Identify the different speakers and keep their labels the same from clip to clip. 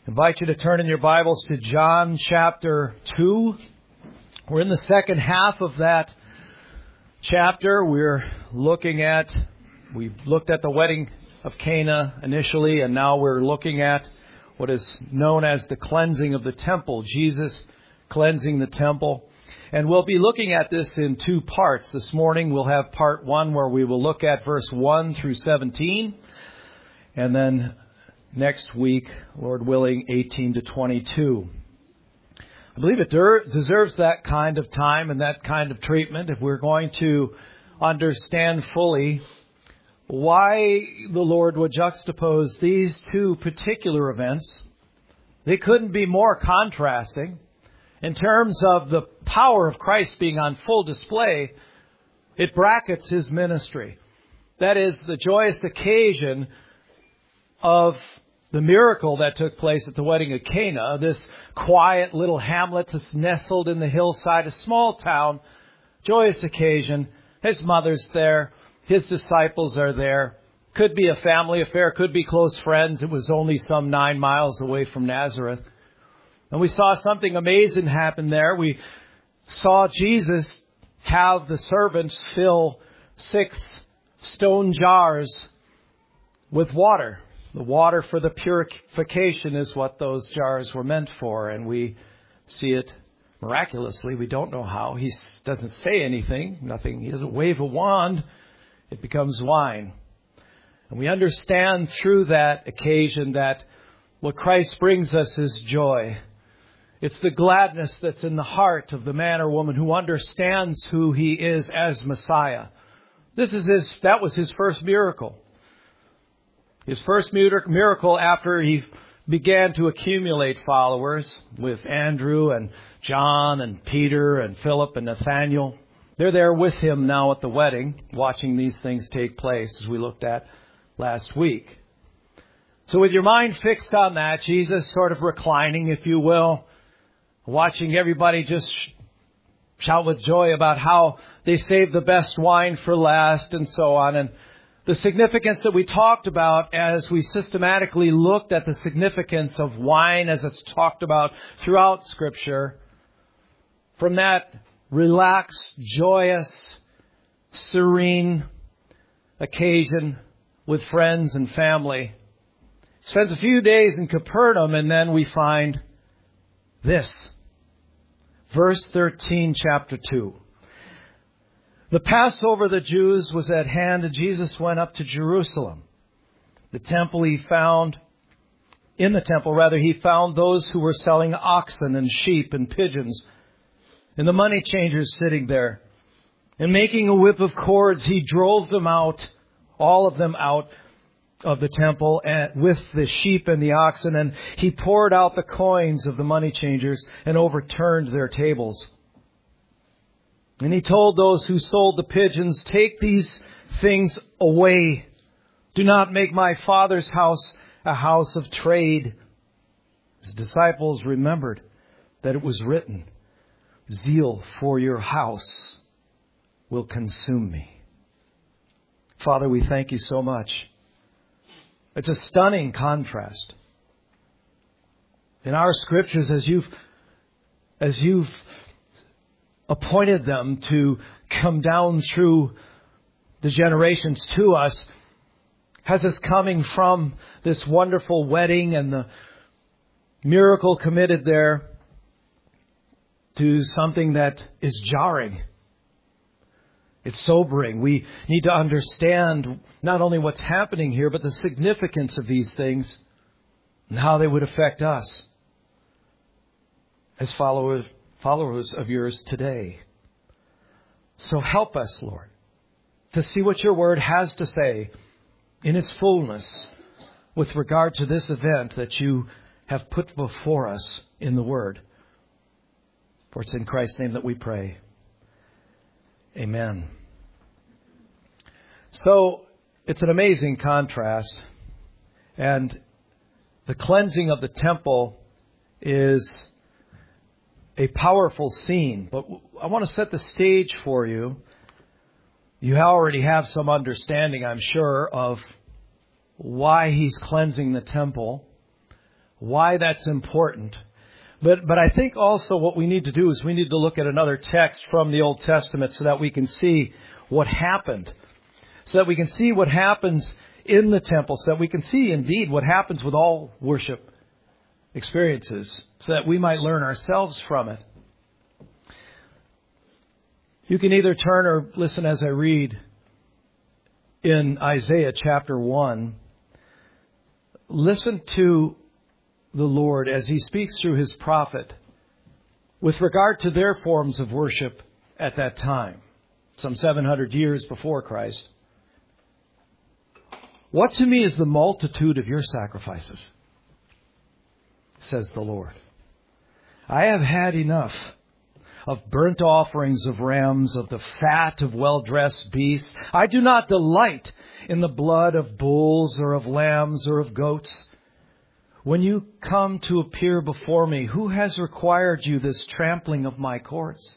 Speaker 1: I invite you to turn in your Bibles to John chapter 2. We're in the second half of that chapter. We've looked at the wedding of Cana initially, and now we're looking at what is known as the cleansing of the temple, Jesus cleansing the temple. And we'll be looking at this in two parts. This morning we'll have part 1 where we will look at verse 1 through 17. And then next week, Lord willing, 18 to 22. I believe it deserves that kind of time and that kind of treatment if we're going to understand fully why the Lord would juxtapose these two particular events. They couldn't be more contrasting. In terms of the power of Christ being on full display, it brackets His ministry. That is the joyous occasion of the miracle that took place at the wedding of Cana, this quiet little hamlet that's nestled in the hillside, a small town, joyous occasion. His mother's there. His disciples are there. Could be a family affair, could be close friends. It was only some 9 miles away from Nazareth. And we saw something amazing happen there. We saw Jesus have the servants fill 6 stone jars with water. The water for the purification is what those jars were meant for. And we see it miraculously. We don't know how. He doesn't say anything. Nothing. He doesn't wave a wand. It becomes wine. And we understand through that occasion that what Christ brings us is joy. It's the gladness that's in the heart of the man or woman who understands who He is as Messiah. That was His first miracle. His first miracle after He began to accumulate followers with Andrew and John and Peter and Philip and Nathaniel. They're there with Him now at the wedding, watching these things take place as we looked at last week. So with your mind fixed on that, Jesus sort of reclining, if you will, watching everybody just shout with joy about how they saved the best wine for last and so on. And the significance that we talked about as we systematically looked at the significance of wine as it's talked about throughout Scripture, from that relaxed, joyous, serene occasion with friends and family, spends a few days in Capernaum, and then we find this. Verse 13, chapter 2. The Passover of the Jews was at hand, and Jesus went up to Jerusalem. In the temple he found those who were selling oxen and sheep and pigeons, and the money changers sitting there. And making a whip of cords, he drove them out, all of them out of the temple, and with the sheep and the oxen, and he poured out the coins of the money changers and overturned their tables. And he told those who sold the pigeons, "Take these things away. Do not make my Father's house a house of trade." His disciples remembered that it was written, "Zeal for your house will consume me." Father, we thank you so much. It's a stunning contrast. In our scriptures, as you've appointed them to come down through the generations to us, has us coming from this wonderful wedding and the miracle committed there to something that is jarring. It's sobering. We need to understand not only what's happening here, but the significance of these things and how they would affect us as followers of yours today. So help us, Lord, to see what your word has to say in its fullness with regard to this event that you have put before us in the word. For it's in Christ's name that we pray. Amen. So it's an amazing contrast. And the cleansing of the temple is a powerful scene. But I want to set the stage for you. You already have some understanding, I'm sure, of why he's cleansing the temple, why that's important. But I think also what we need to do is we need to look at another text from the Old Testament so that we can see what happened. So that we can see what happens in the temple. So that we can see indeed what happens with all worship experiences. So that we might learn ourselves from it. You can either turn or listen as I read in Isaiah chapter 1. Listen to the Lord as He speaks through His prophet with regard to their forms of worship at that time, some 700 years before Christ. What to me is the multitude of your sacrifices, says the Lord. I have had enough of burnt offerings of rams, of the fat of well-dressed beasts. I do not delight in the blood of bulls or of lambs or of goats. When you come to appear before me, who has required you this trampling of my courts?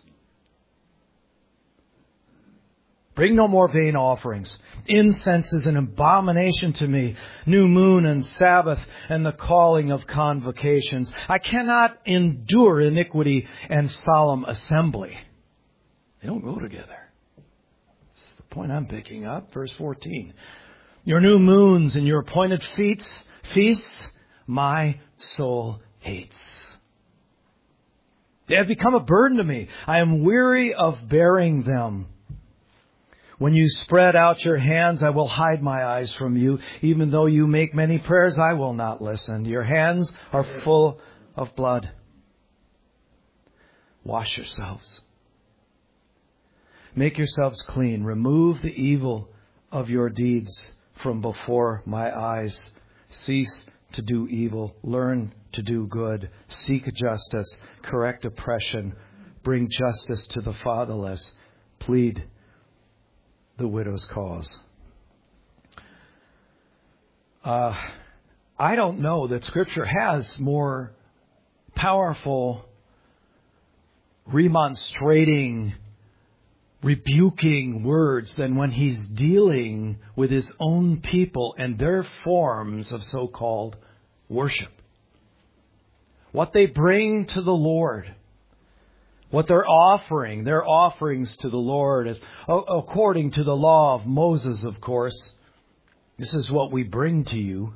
Speaker 1: Bring no more vain offerings. Incense is an abomination to me. New moon and Sabbath and the calling of convocations. I cannot endure iniquity and solemn assembly. They don't go together. That's the point I'm picking up. Verse 14. Your new moons and your appointed feasts, my soul hates. They have become a burden to me. I am weary of bearing them. When you spread out your hands, I will hide my eyes from you. Even though you make many prayers, I will not listen. Your hands are full of blood. Wash yourselves. Make yourselves clean. Remove the evil of your deeds from before my eyes. Cease to do evil. Learn to do good. Seek justice. Correct oppression. Bring justice to the fatherless. Plead the widow's cause. I don't know that Scripture has more powerful, remonstrating, rebuking words than when He's dealing with His own people and their forms of so-called worship. What they bring to the Lord. What they're offering, their offerings to the Lord, is according to the law of Moses, of course. This is what we bring to you.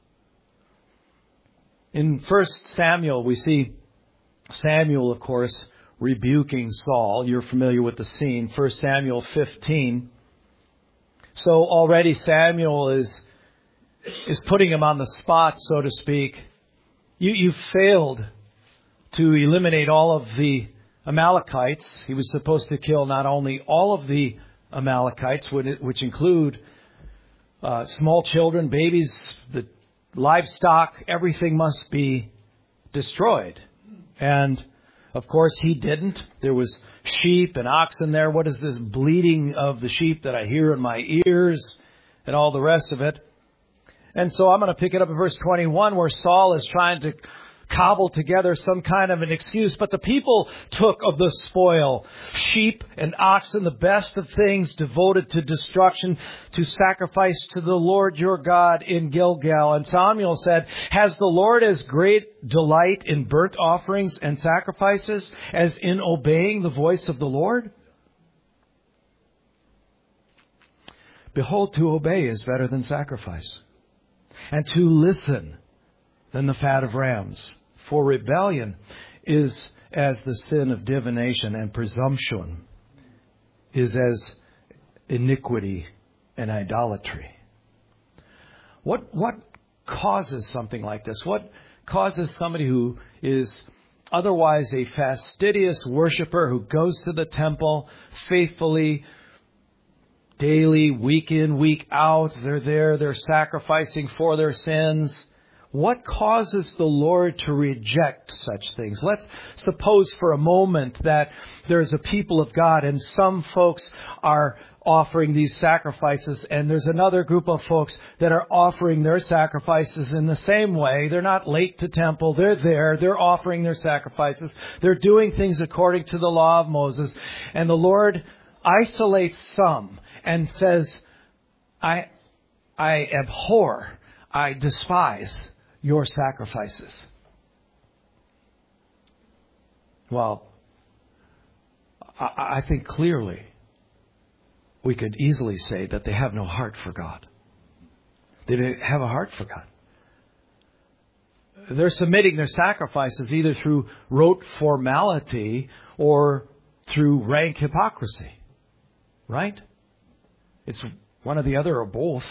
Speaker 1: In 1 Samuel, we see Samuel, of course, rebuking Saul. You're familiar with the scene. 1 Samuel 15. So already Samuel is putting him on the spot, so to speak. You failed to eliminate all of the Amalekites. He was supposed to kill not only all of the Amalekites, which include small children, babies, the livestock, everything must be destroyed. And, of course, he didn't. There was sheep and oxen there. What is this bleating of the sheep that I hear in my ears and all the rest of it? And so I'm going to pick it up in verse 21 where Saul is trying to cobble together some kind of an excuse. But the people took of the spoil, sheep and oxen, the best of things devoted to destruction, to sacrifice to the Lord your God in Gilgal. And Samuel said, has the Lord as great delight in burnt offerings and sacrifices as in obeying the voice of the Lord? Behold, to obey is better than sacrifice, and to listen than the fat of rams. For rebellion is as the sin of divination, and presumption is as iniquity and idolatry. What causes something like this? What causes somebody who is otherwise a fastidious worshiper, who goes to the temple faithfully, daily, week in, week out, they're there, they're sacrificing for their sins. What causes the Lord to reject such things? Let's suppose for a moment that there's a people of God and some folks are offering these sacrifices, and there's another group of folks that are offering their sacrifices in the same way. They're not late to temple. They're there. They're offering their sacrifices. They're doing things according to the law of Moses. And the Lord isolates some and says, I abhor, I despise your sacrifices? Well, I think clearly we could easily say that they have no heart for God. They don't have a heart for God. They're submitting their sacrifices either through rote formality or through rank hypocrisy. Right? It's one or the other or both.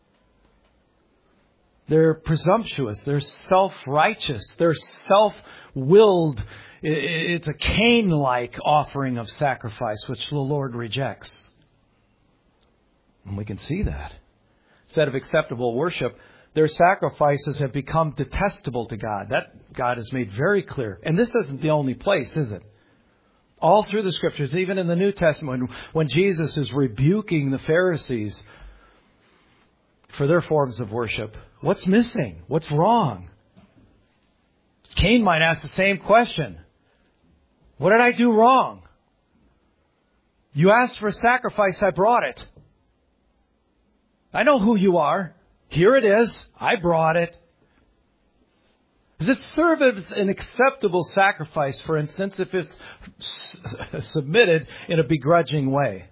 Speaker 1: They're presumptuous. They're self-righteous. They're self-willed. It's a Cain-like offering of sacrifice, which the Lord rejects. And we can see that. Instead of acceptable worship, their sacrifices have become detestable to God. That God has made very clear. And this isn't the only place, is it? All through the Scriptures, even in the New Testament, when Jesus is rebuking the Pharisees for their forms of worship, what's missing? What's wrong? Cain might ask the same question. What did I do wrong? You asked for a sacrifice, I brought it. I know who you are. Here it is. I brought it. Does it serve as an acceptable sacrifice, for instance, if it's submitted in a begrudging way?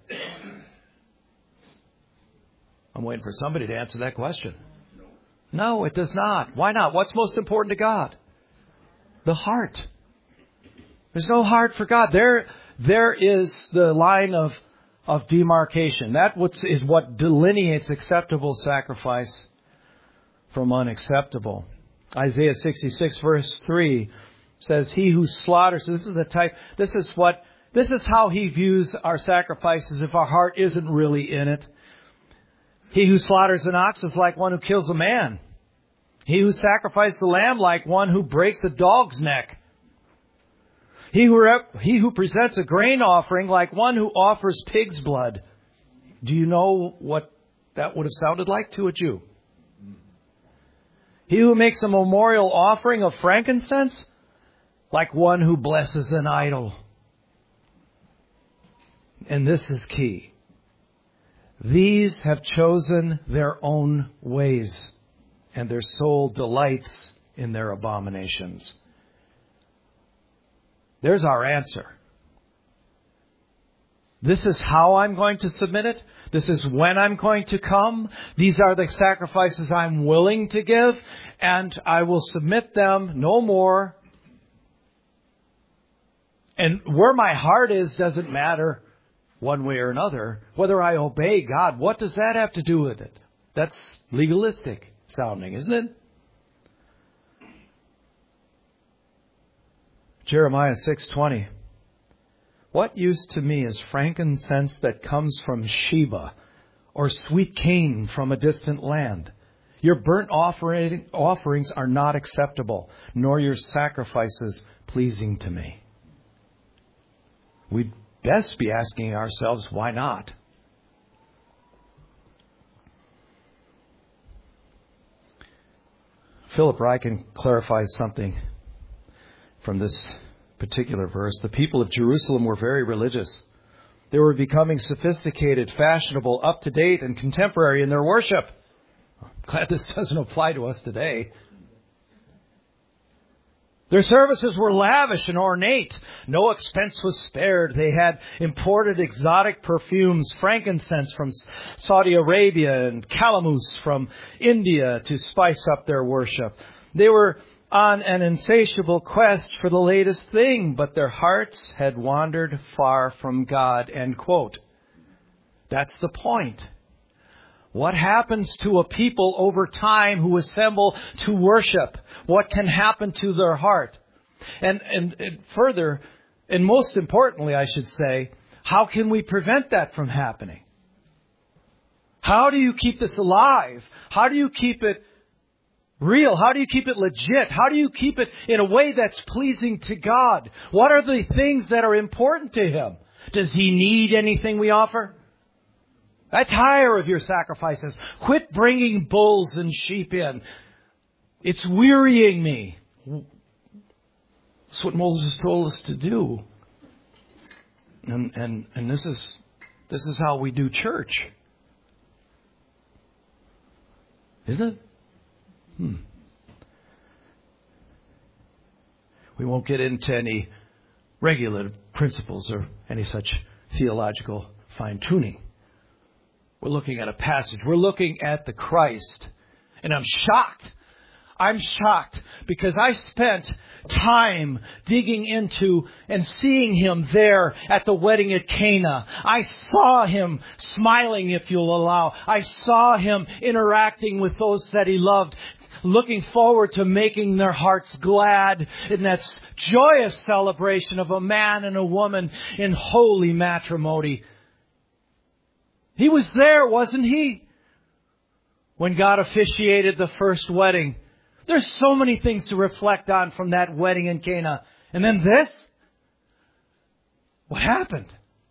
Speaker 1: I'm waiting for somebody to answer that question. No, it does not. Why not? What's most important to God? The heart. There's no heart for God. There is the line of demarcation. That is what delineates acceptable sacrifice from unacceptable. Isaiah 66 verse 3 says, "He who slaughters," this is how he views our sacrifices if our heart isn't really in it. "He who slaughters an ox is like one who kills a man. He who sacrifices a lamb like one who breaks a dog's neck. He who presents a grain offering like one who offers pig's blood." Do you know what that would have sounded like to a Jew? "He who makes a memorial offering of frankincense like one who blesses an idol." And this is key. "These have chosen their own ways, and their soul delights in their abominations." There's our answer. This is how I'm going to submit it. This is when I'm going to come. These are the sacrifices I'm willing to give, and I will submit them no more. And where my heart is doesn't matter one way or another. Whether I obey God, what does that have to do with it? That's legalistic sounding, isn't it? Jeremiah 6:20. "What use to me is frankincense that comes from Sheba, or sweet cane from a distant land? Your burnt offerings are not acceptable, nor your sacrifices pleasing to me." We'd best be asking ourselves, why not? Philip Ryken clarifies something from this particular verse. "The people of Jerusalem were very religious. They were becoming sophisticated, fashionable, up-to-date, and contemporary in their worship." I'm glad this doesn't apply to us today. Their services were lavish and ornate. No expense was spared. They had imported exotic perfumes, frankincense from Saudi Arabia and calamus from India to spice up their worship. They were on an insatiable quest for the latest thing, but their hearts had wandered far from God. End quote. That's the point. What happens to a people over time who assemble to worship? What can happen to their heart? And further, and most importantly, I should say, how can we prevent that from happening? How do you keep this alive? How do you keep it real? How do you keep it legit? How do you keep it in a way that's pleasing to God? What are the things that are important to Him? Does He need anything we offer? I tire of your sacrifices. Quit bringing bulls and sheep in. It's wearying me. That's what Moses told us to do. And this is how we do church. Isn't it? We won't get into any regulative principles or any such theological fine-tuning. We're looking at a passage. We're looking at the Christ. And I'm shocked. I'm shocked because I spent time digging into and seeing Him there at the wedding at Cana. I saw Him smiling, if you'll allow. I saw Him interacting with those that He loved, looking forward to making their hearts glad in that joyous celebration of a man and a woman in holy matrimony. He was there, wasn't He? When God officiated the first wedding. There's so many things to reflect on from that wedding in Cana. And then this? What happened?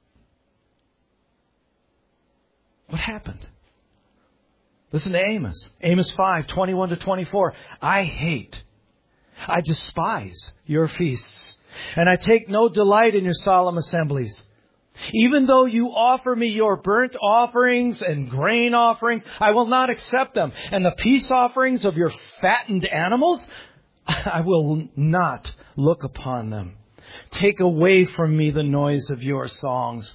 Speaker 1: What happened? Listen to Amos. Amos 5:21-24. I despise your feasts, and I take no delight in your solemn assemblies. Even though you offer me your burnt offerings and grain offerings, I will not accept them. And the peace offerings of your fattened animals, I will not look upon them. Take away from me the noise of your songs.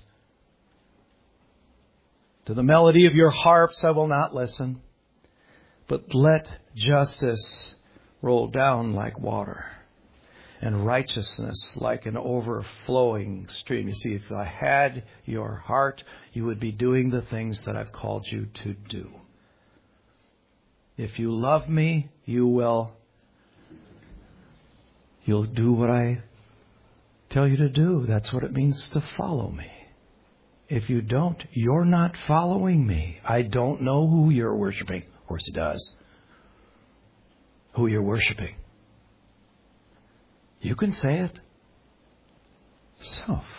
Speaker 1: To the melody of your harps I will not listen. But let justice roll down like water, and righteousness like an overflowing stream. You see, if I had your heart, you would be doing the things that I've called you to do. If you love me, you'll do what I tell you to do. That's what it means to follow me. If you don't, you're not following me. I don't know who you're worshiping. Of course He does. Who you're worshiping. You can say it. Self.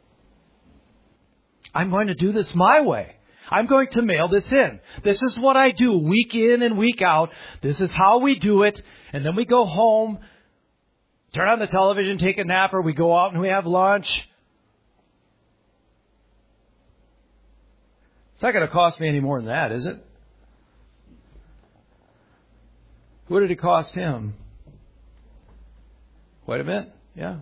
Speaker 1: I'm going to do this my way. I'm going to mail this in. This is what I do week in and week out. This is how we do it. And then we go home, turn on the television, take a nap, or we go out and we have lunch. It's not going to cost me any more than that, is it? What did it cost him? Quite a bit, yeah.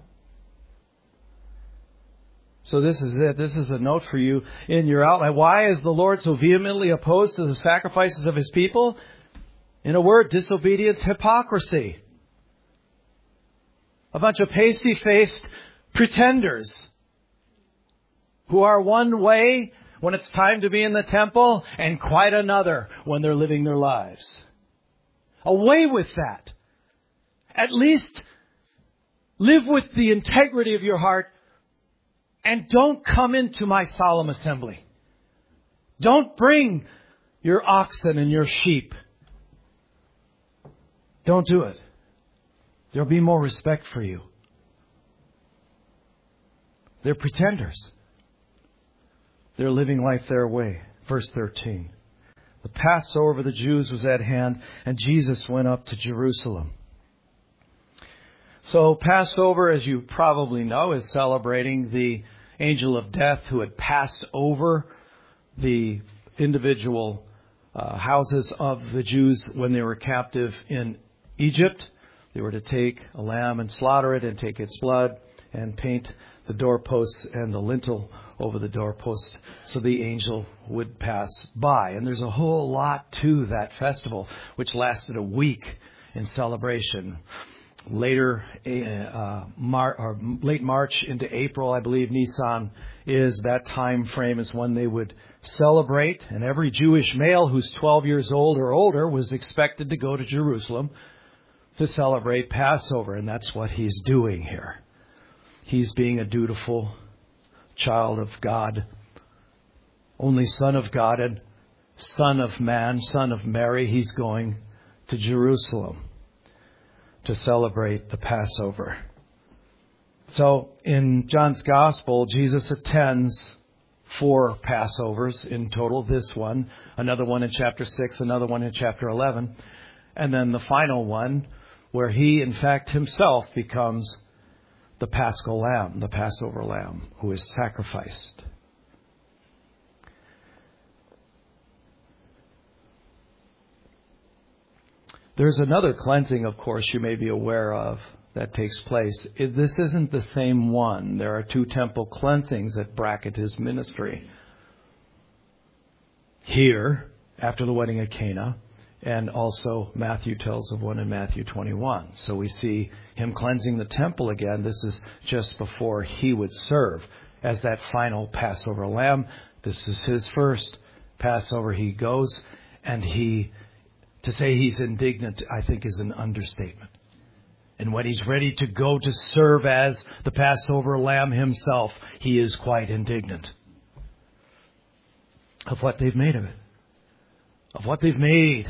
Speaker 1: So this is it. This is a note for you in your outline. Why is the Lord so vehemently opposed to the sacrifices of His people? In a word, disobedience, hypocrisy. A bunch of pasty-faced pretenders who are one way when it's time to be in the temple and quite another when they're living their lives. Away with that. At least live with the integrity of your heart and don't come into my solemn assembly. Don't bring your oxen and your sheep. Don't do it. There'll be more respect for you. They're pretenders. They're living life their way. Verse 13. The Passover of the Jews was at hand, and Jesus went up to Jerusalem. So Passover, as you probably know, is celebrating the angel of death who had passed over the individual houses of the Jews when they were captive in Egypt. They were to take a lamb and slaughter it and take its blood and paint the doorposts and the lintel over the doorpost so the angel would pass by. And there's a whole lot to that festival, which lasted a week in celebration. Later, late March into April, I believe Nisan is that time frame is when they would celebrate. And every Jewish male who's 12 years old or older was expected to go to Jerusalem to celebrate Passover. And that's what he's doing here. He's being a dutiful child of God, only Son of God and Son of Man, Son of Mary. He's going to Jerusalem to celebrate the Passover. So in John's Gospel, Jesus attends 4 Passovers in total. This one, another one in chapter 6, another one in chapter 11, and then the final one where he, in fact, himself becomes the Paschal Lamb, the Passover Lamb, who is sacrificed. There's another cleansing, of course, you may be aware of that takes place. This isn't the same one. There are 2 temple cleansings that bracket his ministry. Here, after the wedding at Cana, and also Matthew tells of one in Matthew 21. So we see him cleansing the temple again. This is just before he would serve as that final Passover lamb. This is his first Passover. He goes, and to say he's indignant, I think, is an understatement. And when he's ready to go to serve as the Passover lamb himself, he is quite indignant of what they've made of it, of what they've made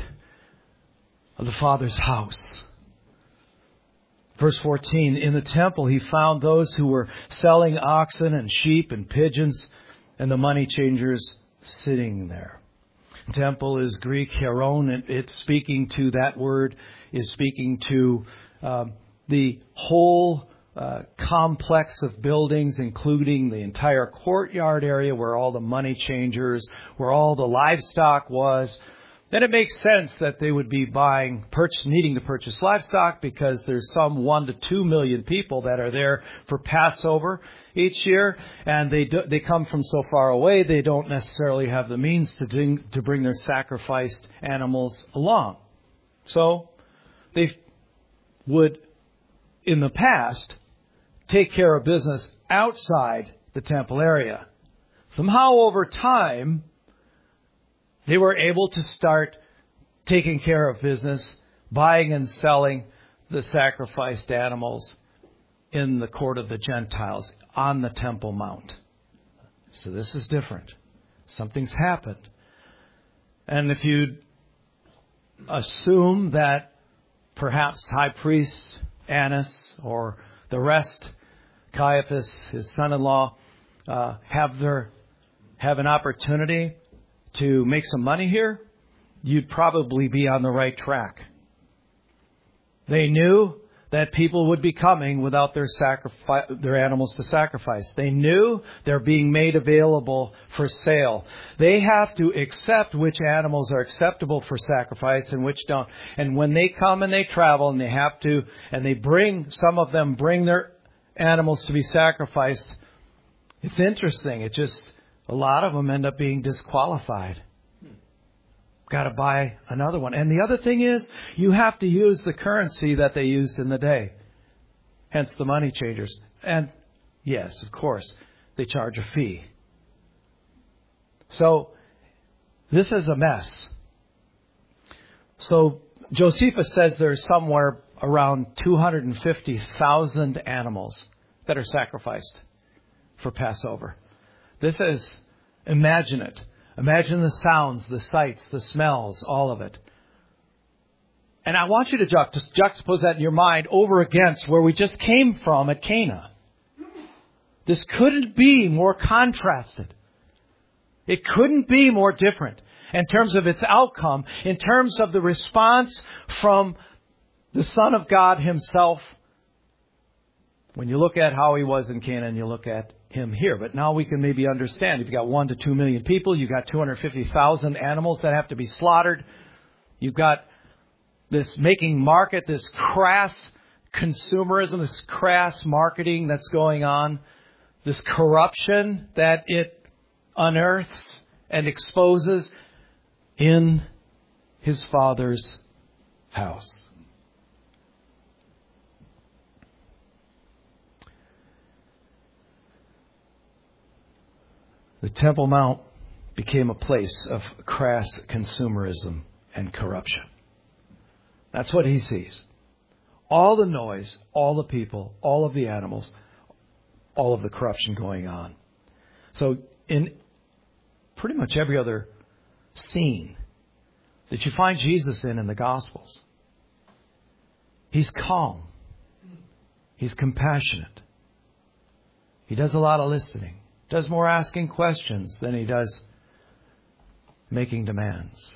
Speaker 1: of the Father's house. Verse 14, in the temple he found those who were selling oxen and sheep and pigeons, and the money changers sitting there. Temple is Greek hieron, and it's speaking to, that word is speaking to the whole complex of buildings, including the entire courtyard area where all the money changers, where all the livestock was. Then it makes sense that they would be needing to purchase livestock, because there's some 1 to 2 million people that are there for Passover each year, and they come from so far away they don't necessarily have the means to bring their sacrificed animals along. So they would, in the past, take care of business outside the temple area. Somehow over time, they were able to start taking care of business, buying and selling the sacrificed animals in the court of the Gentiles on the Temple Mount. So this is different. Something's happened. And if you assume that perhaps High Priest Annas or the rest, Caiaphas, his son-in-law, have an opportunity to make some money here, you'd probably be on the right track. They knew that people would be coming without their animals to sacrifice. They knew they're being made available for sale. They have to accept which animals are acceptable for sacrifice and which don't. And when they come and they travel and some of them bring their animals to be sacrificed, it's interesting. A lot of them end up being disqualified. Got to buy another one. And the other thing is, you have to use the currency that they used in the day. Hence the money changers. And yes, of course, they charge a fee. So this is a mess. So Josephus says there's somewhere around 250,000 animals that are sacrificed for Passover. Imagine it. Imagine the sounds, the sights, the smells, all of it. And I want you to juxtapose that in your mind over against where we just came from at Cana. This couldn't be more contrasted. It couldn't be more different in terms of its outcome, in terms of the response from the Son of God himself. When you look at how he was in Cana and you look at him here. But now we can maybe understand. If you've got 1 to 2 million people, you've got 250,000 animals that have to be slaughtered. You've got this making market, this crass consumerism, this crass marketing that's going on, this corruption that it unearths and exposes in his Father's house. The Temple Mount became a place of crass consumerism and corruption. That's what he sees. All the noise, all the people, all of the animals, all of the corruption going on. So in pretty much every other scene that you find Jesus in the Gospels, he's calm. He's compassionate. He does a lot of listening. Does more asking questions than he does making demands.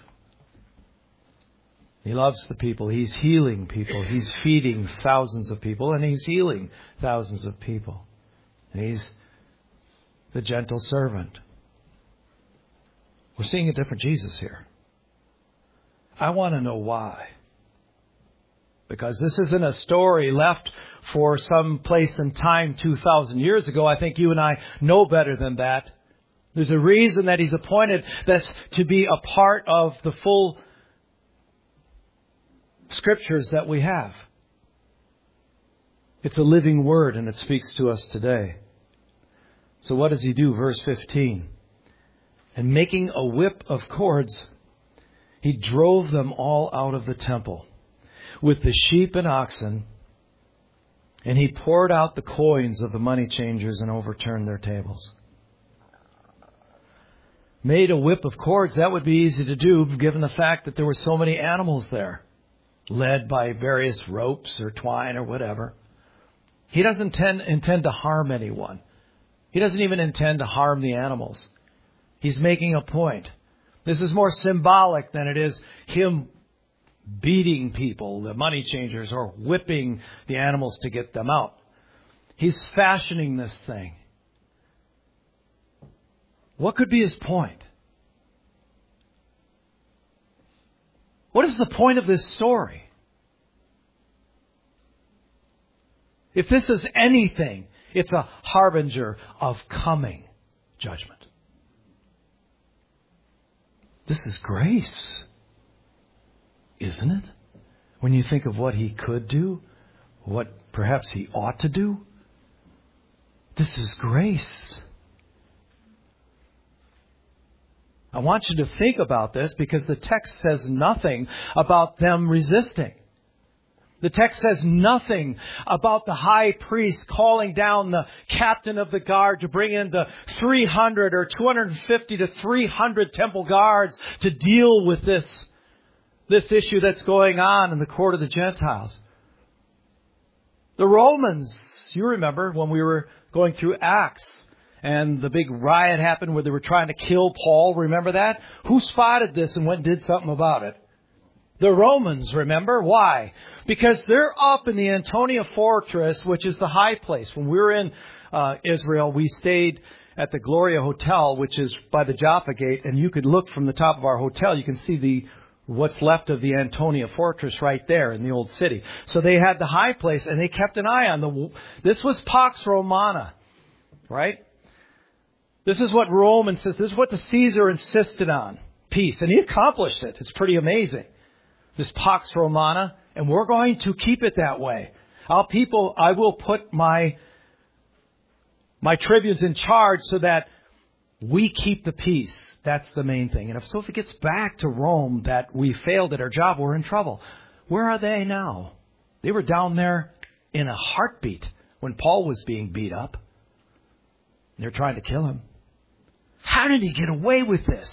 Speaker 1: He loves the people. He's healing people. He's feeding thousands of people, and he's healing thousands of people. And he's the gentle servant. We're seeing a different Jesus here. I want to know why. Because this isn't a story left for some place and time 2,000 years ago. I think you and I know better than that. There's a reason that He's appointed that's to be a part of the full Scriptures that we have. It's a living Word and it speaks to us today. So what does He do? Verse 15. And making a whip of cords, He drove them all out of the temple with the sheep and oxen, and He poured out the coins of the money changers and overturned their tables. Made a whip of cords, that would be easy to do given the fact that there were so many animals there, led by various ropes or twine or whatever. He doesn't intend to harm anyone. He doesn't even intend to harm the animals. He's making a point. This is more symbolic than it is Him beating people, the money changers, or whipping the animals to get them out. He's fashioning this thing. What could be His point? What is the point of this story? If this is anything, it's a harbinger of coming judgment. This is grace, isn't it? When you think of what He could do, what perhaps He ought to do, this is grace. I want you to think about this because the text says nothing about them resisting. The text says nothing about the high priest calling down the captain of the guard to bring in the 300 or 250 to 300 temple guards to deal with this issue that's going on in the court of the Gentiles. The Romans, you remember when we were going through Acts and the big riot happened where they were trying to kill Paul. Remember that? Who spotted this and went and did something about it? The Romans, remember? Why? Because they're up in the Antonia Fortress, which is the high place. When we were in Israel, we stayed at the Gloria Hotel, which is by the Jaffa Gate, and you could look from the top of our hotel. You can see what's left of the Antonia Fortress right there in the old city. So they had the high place, and they kept an eye on this was Pax Romana, right? This is what Rome insisted. This is what the Caesar insisted on. Peace. And he accomplished it. It's pretty amazing. This Pax Romana, and we're going to keep it that way. I will put my tribunes in charge so that we keep the peace. That's the main thing. And if it gets back to Rome that we failed at our job, we're in trouble. Where are they now? They were down there in a heartbeat when Paul was being beat up. They're trying to kill him. How did he get away with this?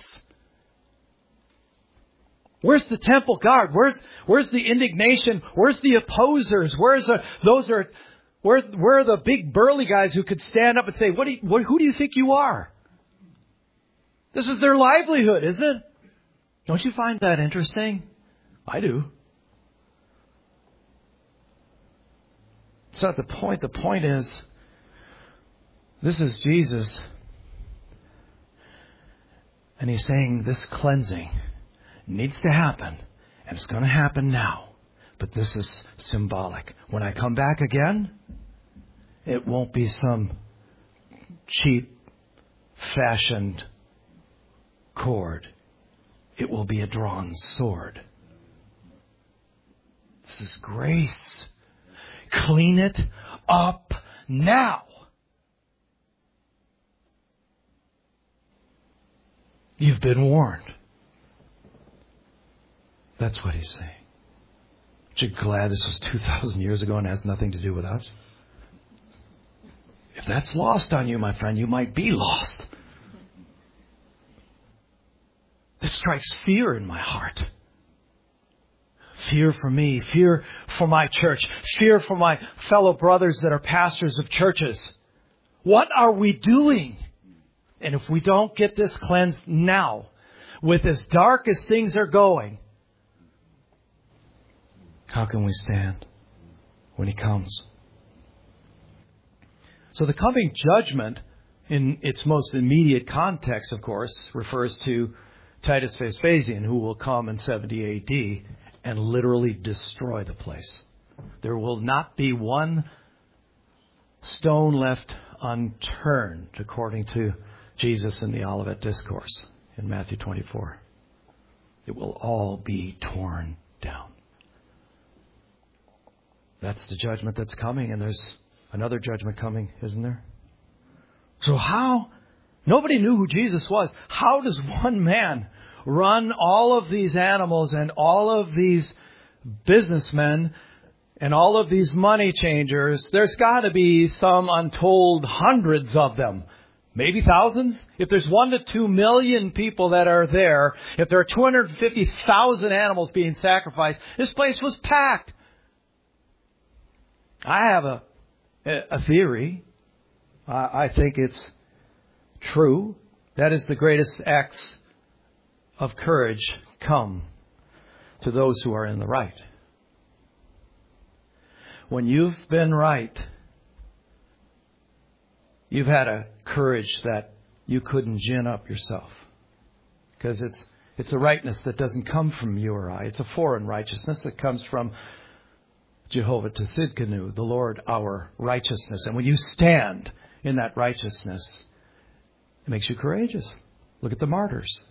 Speaker 1: Where's the temple guard? Where's the indignation? Where's the opposers? Where are the big burly guys who could stand up and say, who do you think you are? This is their livelihood, isn't it? Don't you find that interesting? I do. It's not the point. The point is, this is Jesus. And He's saying this cleansing needs to happen, and it's going to happen now. But this is symbolic. When I come back again, it won't be some cheap, fashioned cord. It will be a drawn sword. This is grace. Clean it up now. You've been warned. That's what He's saying. Aren't you glad this was 2,000 years ago and has nothing to do with us? If that's lost on you, my friend, you might be lost. This strikes fear in my heart. Fear for me, fear for my church, fear for my fellow brothers that are pastors of churches. What are we doing? And if we don't get this cleansed now, with as dark as things are going, how can we stand when He comes? So the coming judgment, in its most immediate context, of course, refers to Titus Vespasian, who will come in 70 AD and literally destroy the place. There will not be one stone left unturned, according to Jesus in the Olivet Discourse in Matthew 24. It will all be torn down. That's the judgment that's coming, and there's another judgment coming, isn't there? So how? Nobody knew who Jesus was. How does one man run all of these animals and all of these businessmen and all of these money changers? There's got to be some untold hundreds of them. Maybe thousands? If there's 1 to 2 million people that are there, if there are 250,000 animals being sacrificed, this place was packed. I have a theory. I think it's true. That is the greatest acts of courage come to those who are in the right. When you've been right, you've had a courage that you couldn't gin up yourself. Because it's a rightness that doesn't come from you or I. It's a foreign righteousness that comes from Jehovah Tsidkenu, the Lord our righteousness. And when you stand in that righteousness, it makes you courageous. Look at the martyrs.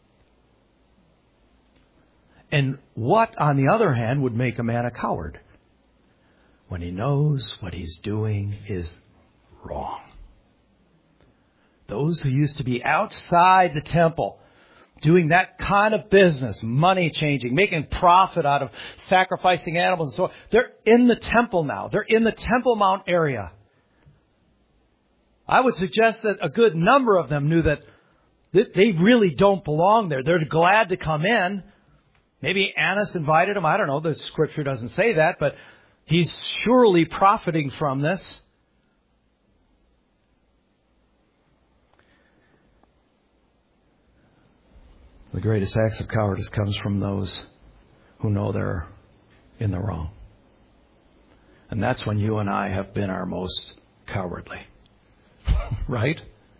Speaker 1: And what, on the other hand, would make a man a coward? When he knows what he's doing is wrong. Those who used to be outside the temple, doing that kind of business, money changing, making profit out of sacrificing animals and so on, they're in the temple now. They're in the Temple Mount area. I would suggest that a good number of them knew that they really don't belong there. They're glad to come in. Maybe Annas invited them. I don't know. The scripture doesn't say that, but he's surely profiting from this. The greatest acts of cowardice comes from those who know they're in the wrong. And that's when you and I have been our most cowardly. Right?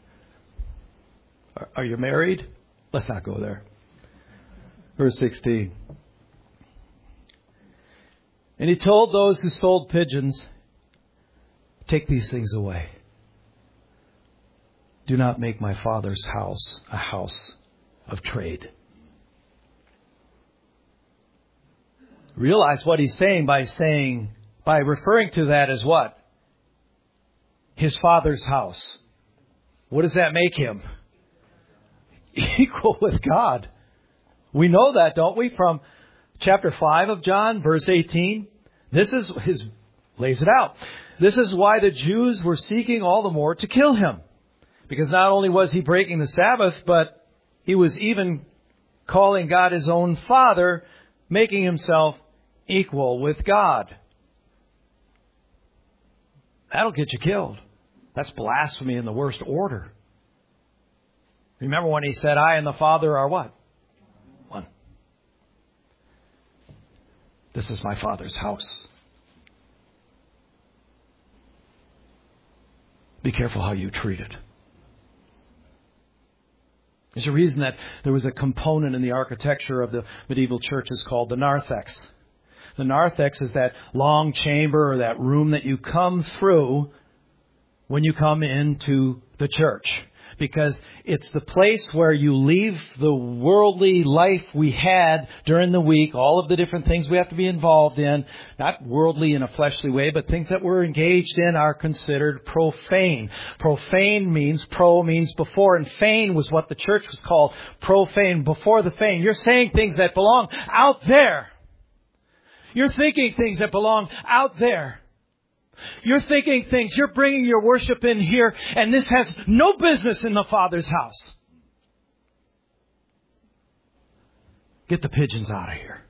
Speaker 1: Are you married? Let's not go there. Verse 16. And he told those who sold pigeons, take these things away. Do not make my Father's house a house of trade. Realize what he's saying by referring to that as what? His Father's house. What does that make him? Equal with God. We know that, don't we? From chapter 5 of John, verse 18. Lays it out. This is why the Jews were seeking all the more to kill him. Because not only was he breaking the Sabbath, but he was even calling God his own Father, making himself equal with God. That'll get you killed. That's blasphemy in the worst order. Remember when he said, I and the Father are what? One. This is my Father's house. Be careful how you treat it. There's a reason that there was a component in the architecture of the medieval churches called the narthex. The narthex is that long chamber or that room that you come through when you come into the church. Because it's the place where you leave the worldly life we had during the week, all of the different things we have to be involved in, not worldly in a fleshly way, but things that we're engaged in are considered profane. Profane means before, and fane was what the church was called, profane, before the fane. You're saying things that belong out there. You're thinking things that belong out there. You're thinking things, you're bringing your worship in here, and this has no business in the Father's house. Get the pigeons out of here.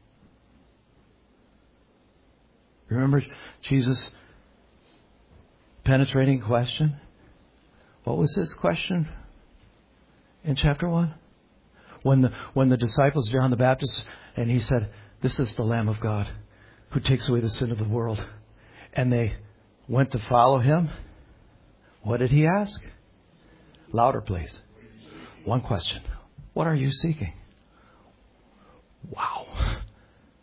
Speaker 1: Remember Jesus' penetrating question? What was his question in chapter 1? When the disciples, John the Baptist, and he said, this is the Lamb of God who takes away the sin of the world. And they went to follow him. What did he ask? Louder, please. One question. What are you seeking? Wow.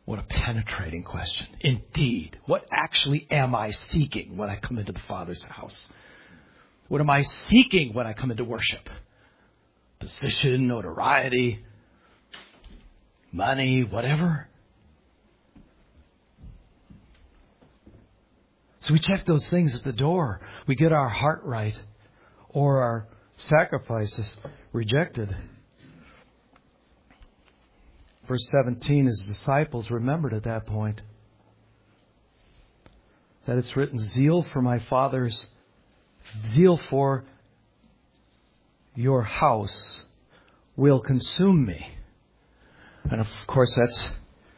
Speaker 1: What a penetrating question. Indeed, what actually am I seeking when I come into the Father's house? What am I seeking when I come into worship? Position, notoriety, money, whatever. So we check those things at the door. We get our heart right, or our sacrifices rejected. Verse 17, his disciples remembered at that point that it's written, zeal for your house will consume me. And of course that's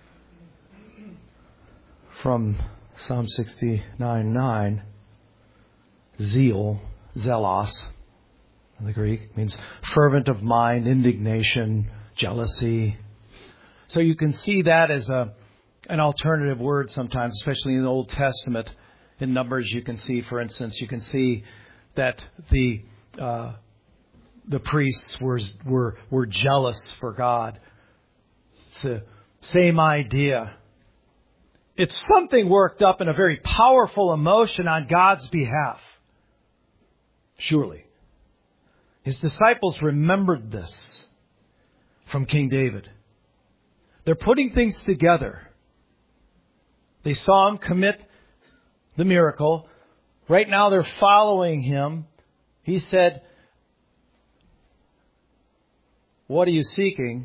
Speaker 1: from Psalm 69:9. Zeal, zelos, in the Greek, means fervent of mind, indignation, jealousy. So you can see that as an alternative word sometimes, especially in the Old Testament. In Numbers, you can see, for instance, you can see that the priests were jealous for God. It's the same idea. It's something worked up in a very powerful emotion on God's behalf. Surely. His disciples remembered this from King David. They're putting things together. They saw him commit the miracle. Right now they're following him. He said, "What are you seeking?"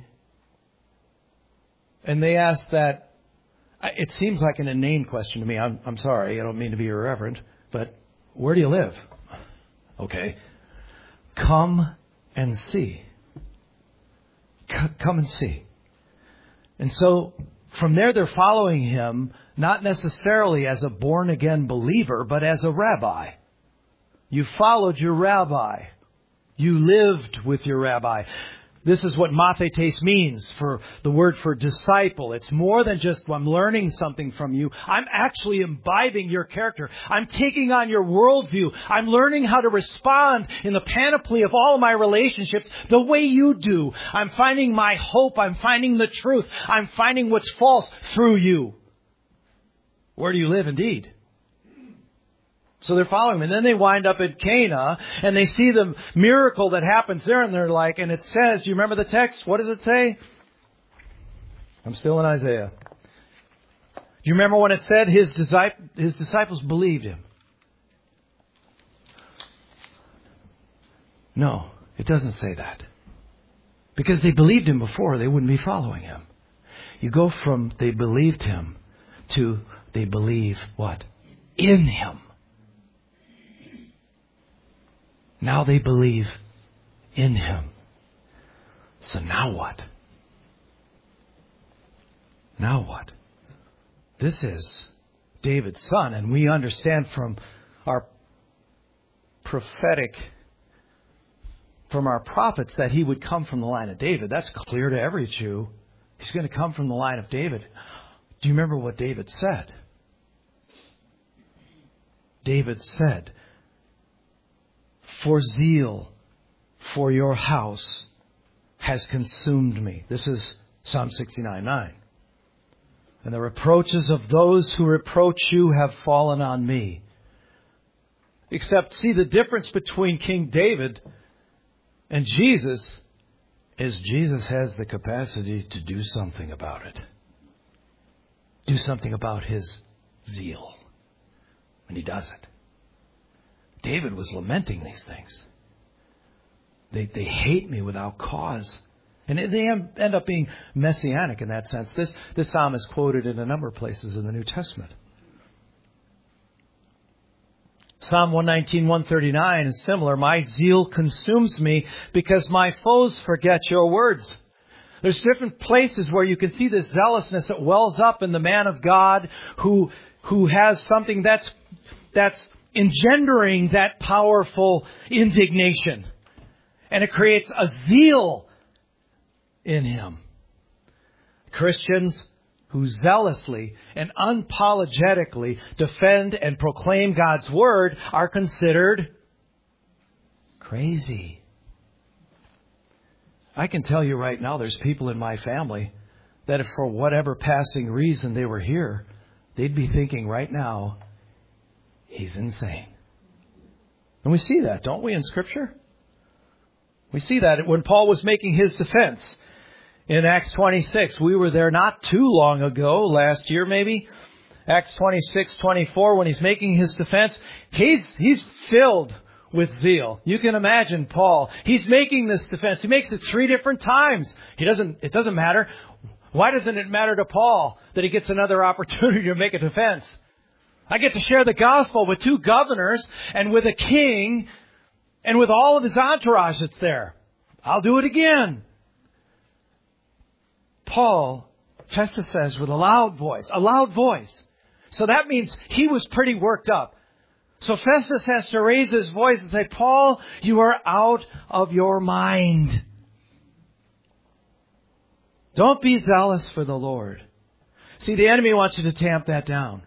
Speaker 1: And they asked that. It seems like an inane question to me. I'm sorry, I don't mean to be irreverent, but where do you live? Okay. Come and see. Come and see. And so from there they're following him, not necessarily as a born-again believer, but as a rabbi. You followed your rabbi. You lived with your rabbi. This is what mathetes means for the word for disciple. It's more than just I'm learning something from you. I'm actually imbibing your character. I'm taking on your worldview. I'm learning how to respond in the panoply of all of my relationships the way you do. I'm finding my hope. I'm finding the truth. I'm finding what's false through you. Where do you live indeed? So they're following him. And then they wind up at Cana and they see the miracle that happens there. And they're like, and it says, do you remember the text? What does it say? I'm still in Isaiah. Do you remember when it said his disciples believed him? No, it doesn't say that. Because they believed him before, they wouldn't be following him. You go from they believed him to they believe what? In him. Now they believe in him. So now what? Now what? This is David's son, and we understand from our prophetic, from our prophets, that he would come from the line of David. That's clear to every Jew. He's going to come from the line of David. Do you remember what David said? David said, "For zeal for your house has consumed me." This is Psalm 69:9. "And the reproaches of those who reproach you have fallen on me." Except, see, the difference between King David and Jesus is Jesus has the capacity to do something about it. Do something about his zeal. And he does it. David was lamenting these things. They hate me without cause. And they end up being messianic in that sense. This psalm is quoted in a number of places in the New Testament. Psalm 119, 139 is similar. "My zeal consumes me because my foes forget your words." There's different places where you can see this zealousness that wells up in the man of God who has something that's engendering that powerful indignation. And it creates a zeal in him. Christians who zealously and unapologetically defend and proclaim God's Word are considered crazy. I can tell you right now, there's people in my family that if for whatever passing reason they were here, they'd be thinking right now, he's insane. And we see that, don't we, in Scripture? We see that when Paul was making his defense in Acts 26. We were there not too long ago, last year maybe. Acts 26:24, when he's making his defense, he's filled with zeal. You can imagine Paul. He's making this defense. He makes it 3 different times. It doesn't matter. Why doesn't it matter to Paul that he gets another opportunity to make a defense? I get to share the gospel with 2 governors and with a king and with all of his entourage that's there. I'll do it again. Paul, Festus says with a loud voice. So that means he was pretty worked up. So Festus has to raise his voice and say, Paul, you are out of your mind. Don't be zealous for the Lord. See, the enemy wants you to tamp that down.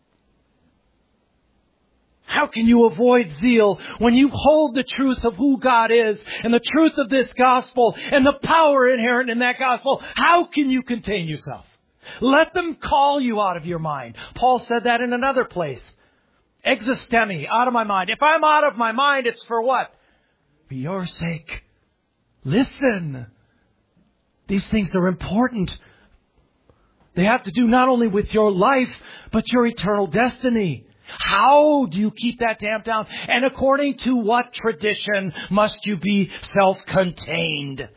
Speaker 1: How can you avoid zeal when you hold the truth of who God is and the truth of this gospel and the power inherent in that gospel? How can you contain yourself? Let them call you out of your mind. Paul said that in another place. Existemi, out of my mind. If I'm out of my mind, it's for what? For your sake. Listen. These things are important. They have to do not only with your life, but your eternal destiny. How do you keep that damped down? And according to what tradition must you be self-contained?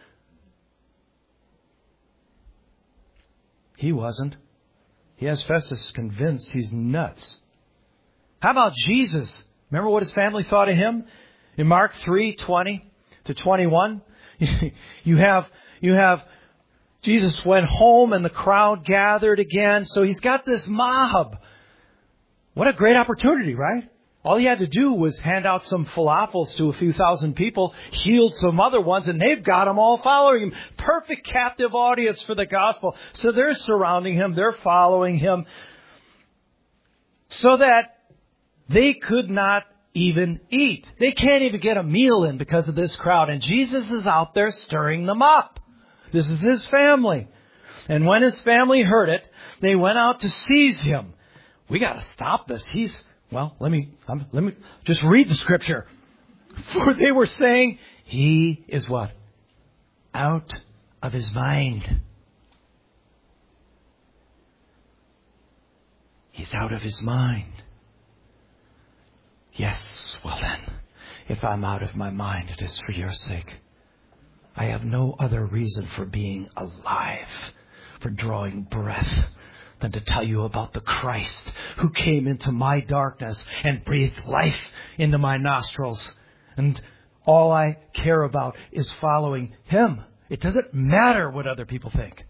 Speaker 1: He wasn't. He has Festus convinced he's nuts. How about Jesus? Remember what his family thought of him? In Mark 3:20-21, you have Jesus went home and the crowd gathered again. So he's got this mob. What a great opportunity, right? All he had to do was hand out some falafels to a few thousand people, healed some other ones, and they've got them all following him. Perfect captive audience for the gospel. So they're surrounding him. They're following him. So that they could not even eat. They can't even get a meal in because of this crowd. And Jesus is out there stirring them up. This is his family. And when his family heard it, they went out to seize him. We got to stop this. Let me just read the scripture. For they were saying, he is what? Out of his mind. He's out of his mind. Yes, well then, if I'm out of my mind, it is for your sake. I have no other reason for being alive, for drawing breath, than to tell you about the Christ who came into my darkness and breathed life into my nostrils. And all I care about is following him. It doesn't matter what other people think.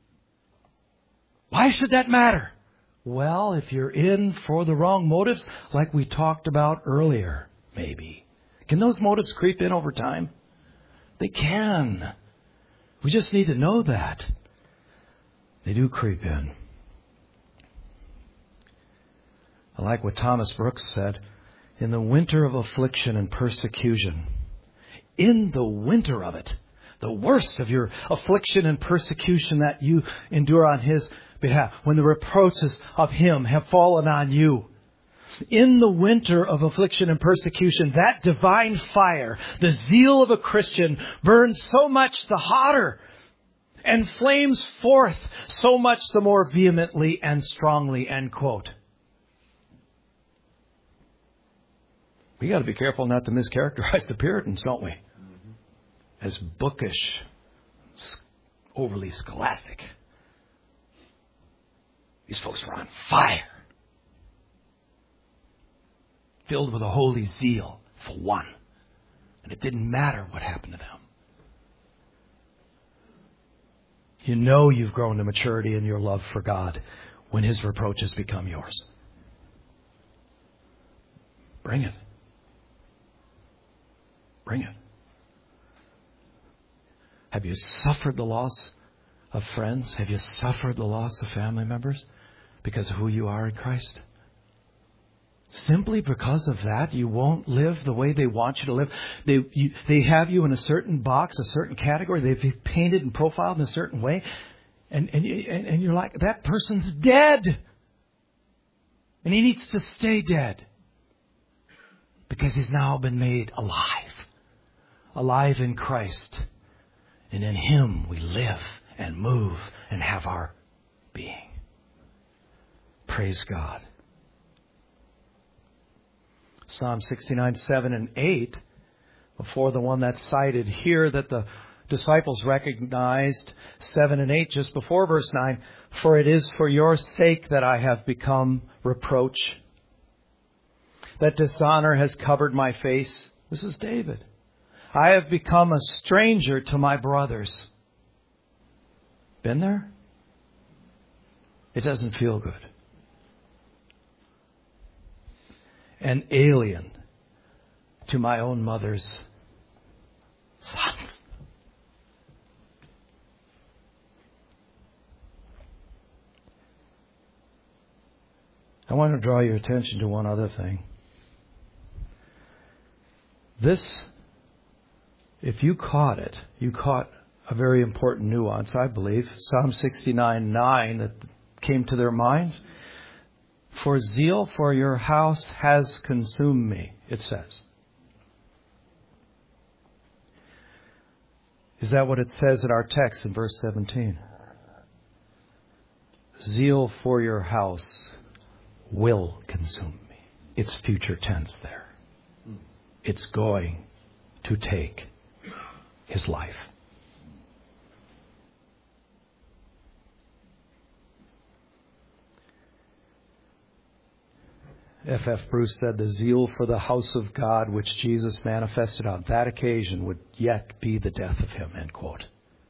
Speaker 1: Why should that matter? Well, if you're in for the wrong motives, like we talked about earlier, maybe. Can those motives creep in over time? They can. We just need to know that. They do creep in. I like what Thomas Brooks said. In the winter of affliction and persecution, in the winter of it, the worst of your affliction and persecution that you endure on his behalf, when the reproaches of him have fallen on you, in the winter of affliction and persecution, that divine fire, the zeal of a Christian, burns so much the hotter and flames forth so much the more vehemently and strongly, end quote. We got to be careful not to mischaracterize the Puritans, don't we? As bookish, overly scholastic. These folks were on fire. Filled with a holy zeal for one. And it didn't matter what happened to them. You know you've grown to maturity in your love for God when his reproaches become yours. Bring it. Bring it. Have you suffered the loss of friends? Have you suffered the loss of family members because of who you are in Christ? Simply because of that, you won't live the way they want you to live. They have you in a certain box, a certain category. They've painted and profiled in a certain way. And you're like, that person's dead. And he needs to stay dead. Because he's now been made alive. Alive in Christ. And in Him we live and move and have our being. Praise God. Psalm 69, 7 and 8, before the one that's cited here that the disciples recognized, 7 and 8, just before verse 9, for it is for your sake that I have become reproach, that dishonor has covered my face. This is David. I have become a stranger to my brothers. Been there? It doesn't feel good. An alien to my own mother's sons. I want to draw your attention to one other thing. This, if you caught it, you caught a very important nuance, I believe. Psalm 69:9 that came to their minds. For zeal for your house has consumed me, it says. Is that what it says in our text in verse 17? Zeal for your house will consume me. It's future tense there. It's going to take his life. F.F. Bruce said the zeal for the house of God which Jesus manifested on that occasion would yet be the death of him, end quote.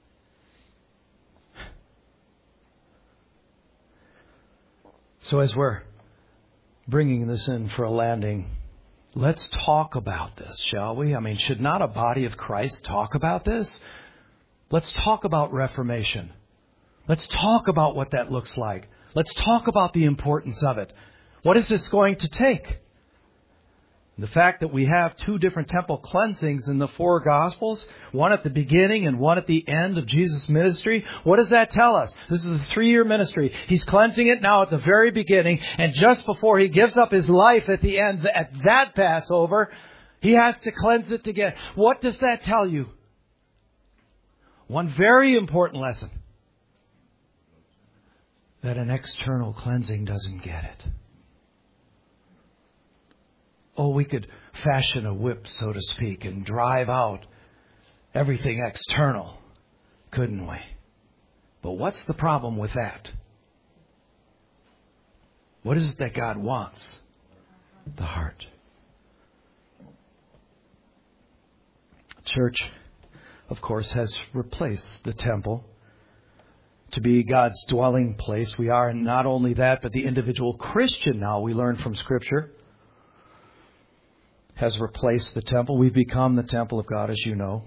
Speaker 1: So as we're bringing this in for a landing, let's talk about this, shall we? I mean, should not a body of Christ talk about this? Let's talk about Reformation. Let's talk about what that looks like. Let's talk about the importance of it. What is this going to take? The fact that we have two different temple cleansings in the four Gospels, one at the beginning and one at the end of Jesus' ministry, what does that tell us? This is a 3-year ministry. He's cleansing it now at the very beginning, and just before he gives up his life at the end, at that Passover, he has to cleanse it again. What does that tell you? One very important lesson. That an external cleansing doesn't get it. Oh, we could fashion a whip, so to speak, and drive out everything external, couldn't we? But what's the problem with that? What is it that God wants? The heart. Church, of course, has replaced the temple to be God's dwelling place. We are not only that, but the individual Christian now, we learn from Scripture, has replaced the temple. We've become the temple of God, as you know.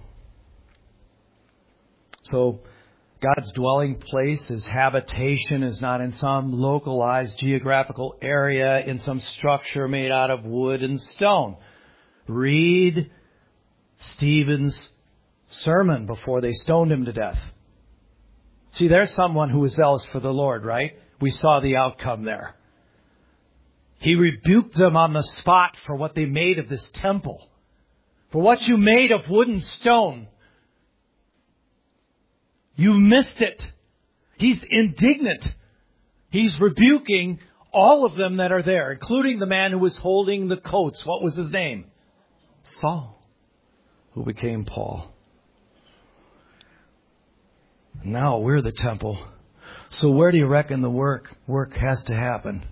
Speaker 1: So God's dwelling place, His habitation, is not in some localized geographical area, in some structure made out of wood and stone. Read Stephen's sermon before they stoned him to death. See, there's someone who was zealous for the Lord, right? We saw the outcome there. He rebuked them on the spot for what they made of this temple. For what you made of wood and stone. You missed it. He's indignant. He's rebuking all of them that are there, including the man who was holding the coats. What was his name? Saul, who became Paul. Now we're the temple. So where do you reckon the work has to happen?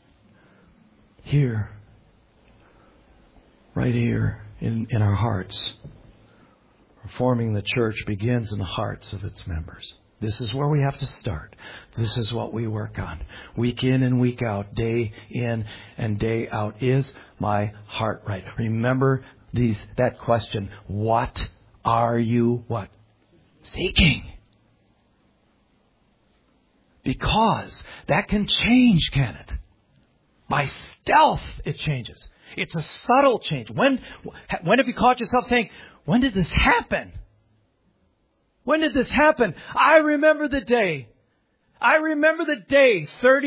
Speaker 1: Here. Right here in our hearts. Reforming the church begins in the hearts of its members. This is where we have to start. This is what we work on. Week in and week out, day in and day out. Is my heart right? Remember that question. What are you seeking? Because that can change, can it? By stealth, it changes. It's a subtle change. When have you caught yourself saying, when did this happen? When did this happen? I remember the day I remember the day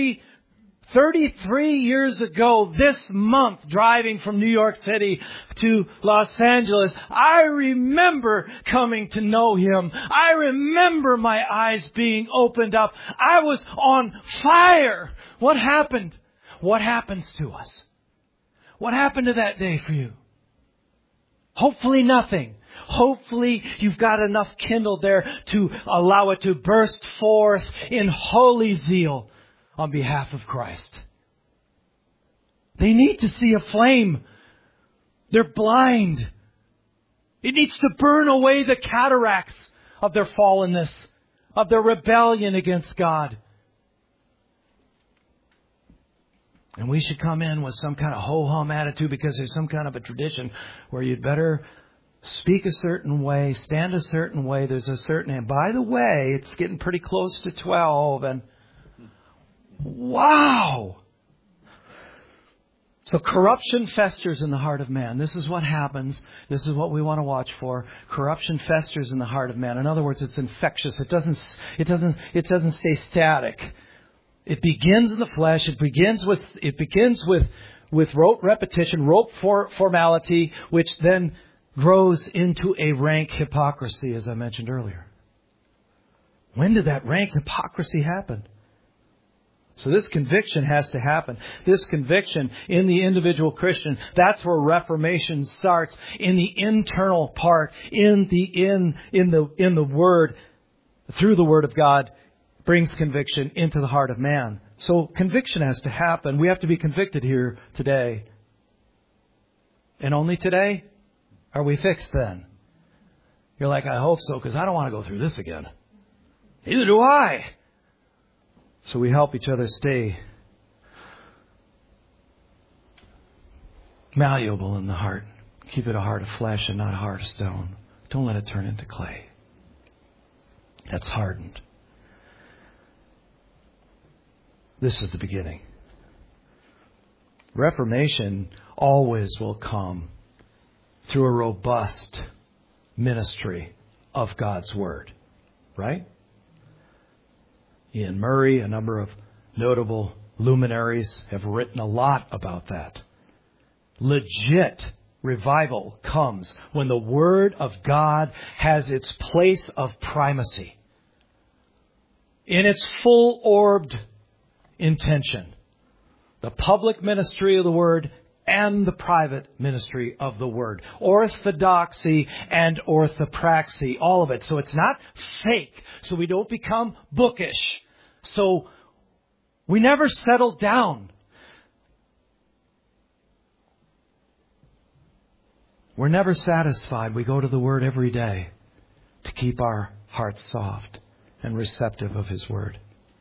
Speaker 1: 33 years ago this month, driving from New York City to Los Angeles. I remember coming to know Him. I remember my eyes being opened up. I was on fire. What happened? What happens to us? What happened to that day for you? Hopefully nothing. Hopefully you've got enough kindled there to allow it to burst forth in holy zeal on behalf of Christ. They need to see a flame. They're blind. It needs to burn away the cataracts of their fallenness, of their rebellion against God. And we should come in with some kind of ho-hum attitude because there's some kind of a tradition where you'd better speak a certain way, stand a certain way. There's a certain... And by the way, it's getting pretty close to 12. And wow! So corruption festers in the heart of man. This is what happens. This is what we want to watch for. Corruption festers in the heart of man. In other words, it's infectious. It doesn't stay static. It begins in the flesh. It begins with rote repetition, rote formality, which then grows into a rank hypocrisy, as I mentioned earlier. When did that rank hypocrisy happen? So this conviction has to happen. This conviction in the individual Christian, that's where Reformation starts, in the internal part, in the Word, through the Word of God, brings conviction into the heart of man. So conviction has to happen. We have to be convicted here today. And only today? Are we fixed then? You're like, I hope so, because I don't want to go through this again. Neither do I. So we help each other stay malleable in the heart. Keep it a heart of flesh and not a heart of stone. Don't let it turn into clay. That's hardened. This is the beginning. Reformation always will come through a robust ministry of God's Word. Right? Ian Murray, a number of notable luminaries have written a lot about that. Legit revival comes when the Word of God has its place of primacy. In its full-orbed intention. The public ministry of the Word and the private ministry of the Word. Orthodoxy and orthopraxy. All of it. So it's not fake. So we don't become bookish. So we never settle down. We're never satisfied. We go to the Word every day to keep our hearts soft and receptive of His Word.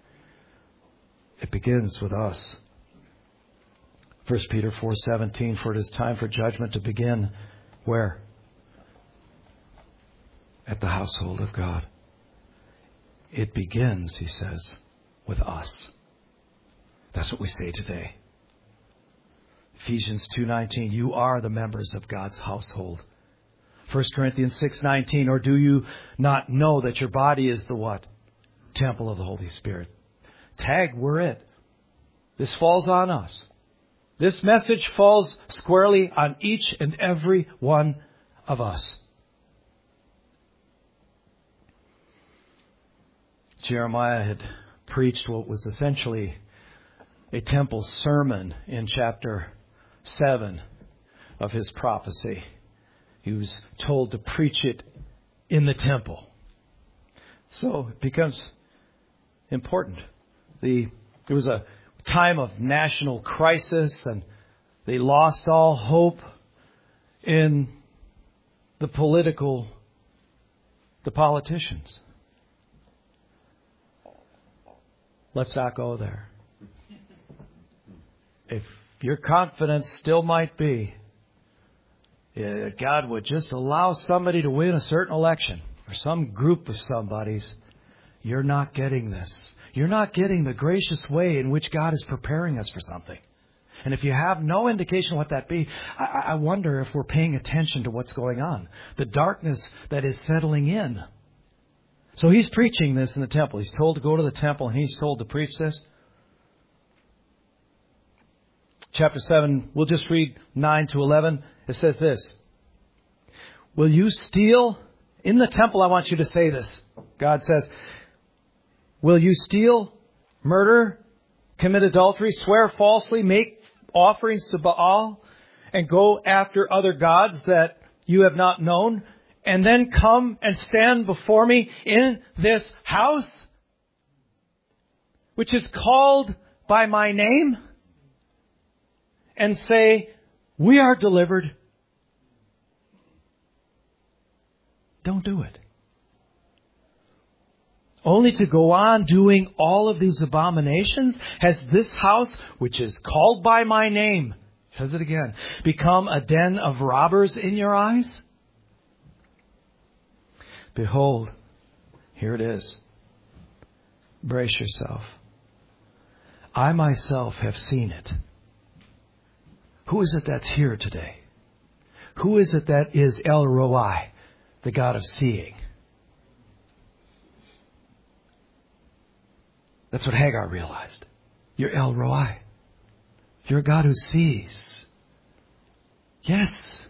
Speaker 1: It begins with us. 1 Peter 4:17, for it is time for judgment to begin. Where? At the household of God. It begins, he says, with us. That's what we say today. Ephesians 2:19, you are the members of God's household. 1 Corinthians 6:19, or do you not know that your body is the what? Temple of the Holy Spirit. Tag, we're it. This falls on us. This message falls squarely on each and every one of us. Jeremiah had preached what was essentially a temple sermon in chapter 7 of his prophecy. He was told to preach it in the temple. So it becomes important. There was a time of national crisis, and they lost all hope in the politicians. Let's not go there. If your confidence still might be that God would just allow somebody to win a certain election or some group of somebodies, you're not getting this. You're not getting the gracious way in which God is preparing us for something. And if you have no indication what that be, I wonder if we're paying attention to what's going on. The darkness that is settling in. So he's preaching this in the temple. He's told to go to the temple and he's told to preach this. Chapter 7, we'll just read 9 to 11. It says this. Will you steal? In the temple, I want you to say this. God says, will you steal, murder, commit adultery, swear falsely, make offerings to Baal, and go after other gods that you have not known, and then come and stand before me in this house, which is called by my name, and say, we are delivered? Don't do it. Only to go on doing all of these abominations? Has this house, which is called by my name, says it again, become a den of robbers in your eyes? Behold, here it is. Brace yourself. I myself have seen it. Who is it that's here today? Who is it that is El Roi, the God of seeing? That's what Hagar realized. You're El Roi. You're a God who sees. Yes.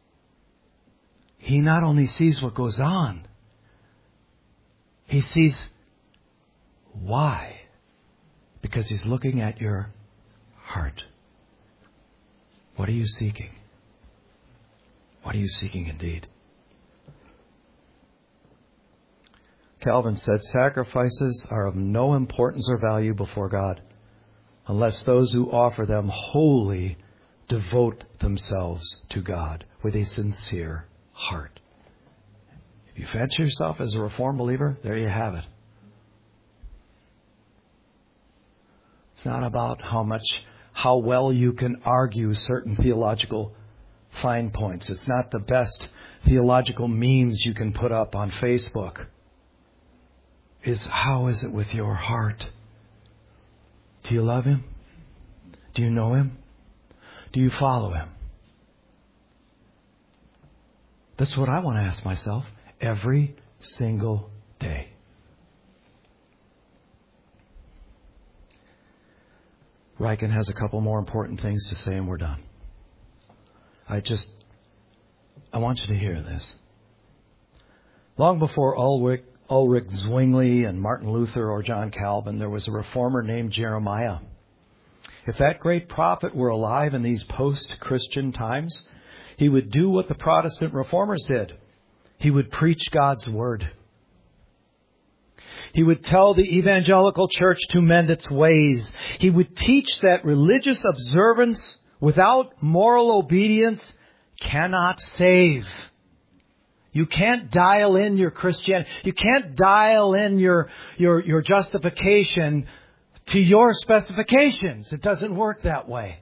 Speaker 1: He not only sees what goes on, He sees why. Because He's looking at your heart. What are you seeking? What are you seeking indeed? Calvin said, sacrifices are of no importance or value before God unless those who offer them wholly devote themselves to God with a sincere heart. If you fancy yourself as a Reformed believer, there you have it. It's not about how well you can argue certain theological fine points. It's not the best theological memes you can put up on Facebook. How is it with your heart? Do you love Him? Do you know Him? Do you follow Him? That's what I want to ask myself every single day. Ryken has a couple more important things to say and we're done. I want you to hear this. Long before Ulrich Zwingli and Martin Luther or John Calvin, there was a reformer named Jeremiah. If that great prophet were alive in these post-Christian times, he would do what the Protestant reformers did. He would preach God's word. He would tell the evangelical church to mend its ways. He would teach that religious observance without moral obedience cannot save. You can't dial in your Christianity. You can't dial in your justification to your specifications. It doesn't work that way.